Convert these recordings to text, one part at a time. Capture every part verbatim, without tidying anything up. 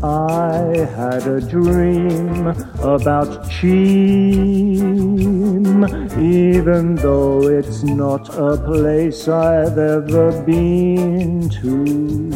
I had a dream about Cheam, even though it's not a place I've ever been to.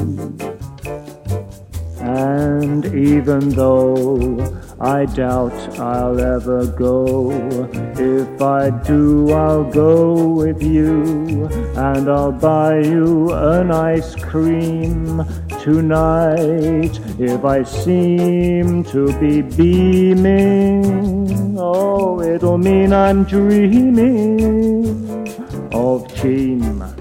And even though I doubt I'll ever go, if I do, I'll go with you, and I'll buy you an ice cream tonight. If I seem to be beaming, oh, it'll mean I'm dreaming of Cheam.